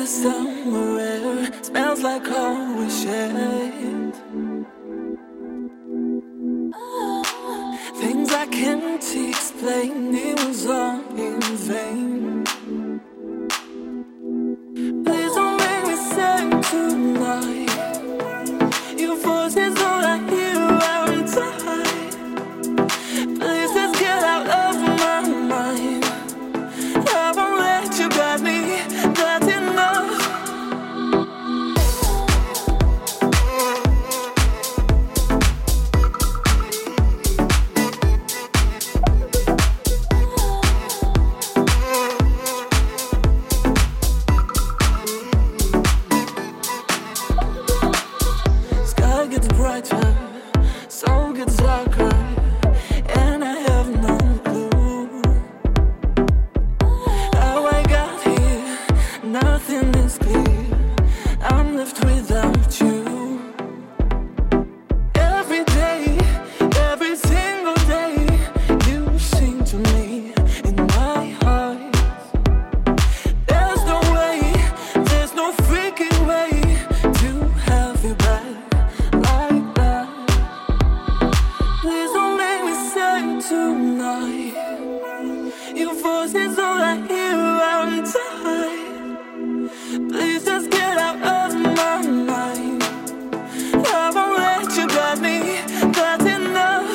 somewhere, smells like home we shared. Things I can't explain, it was all in vain. Please don't make me sad tonight. Your voice is all I hear around time. Please just get out of my mind. I won't let you guide me, that's enough. Sky gets brighter, soul gets darker, and I have no clue how I got here. Nothing is clear, I'm left without you. Every day, every single day, you sing to me in my heart. There's no way, there's no freaking way to have you back like that. Please don't make me sad tonight. Your voice is all I hear around time. Please just get out of my mind. I won't let you guide me, that's enough.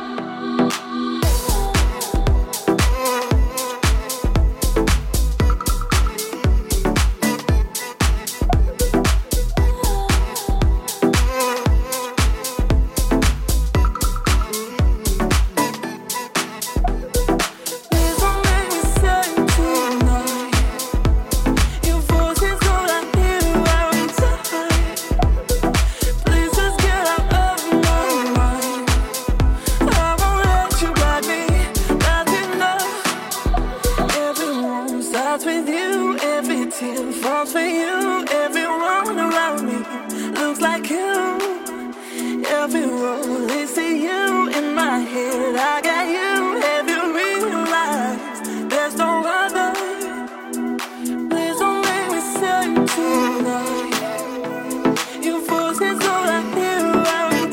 Please don't make me sad tonight. Your voice is all I hear around time. Please just get out of my mind. I won't let you guide me, that's enough. Everyone starts with you, every tear falls for you. Everyone around me looks like you. Every road leads to you. In my head I got you. Have you realized there's no other? Please don't make me sad tonight. Your voice is all I hear around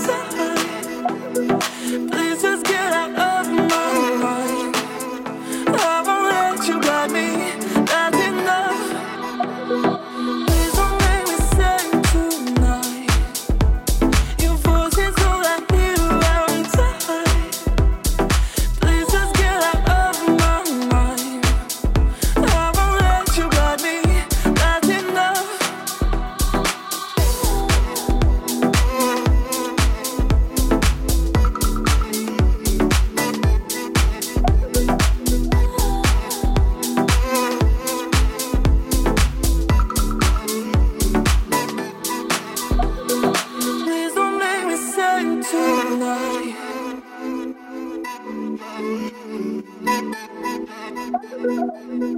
time. Please just get out of my mind. I won't let you guide me, that's enough. Please don't make me sad tonight. Your voice is all I hear around time. Please just get out of my mind. I won't let you guide me, that's enough. Please don't make me sad tonight.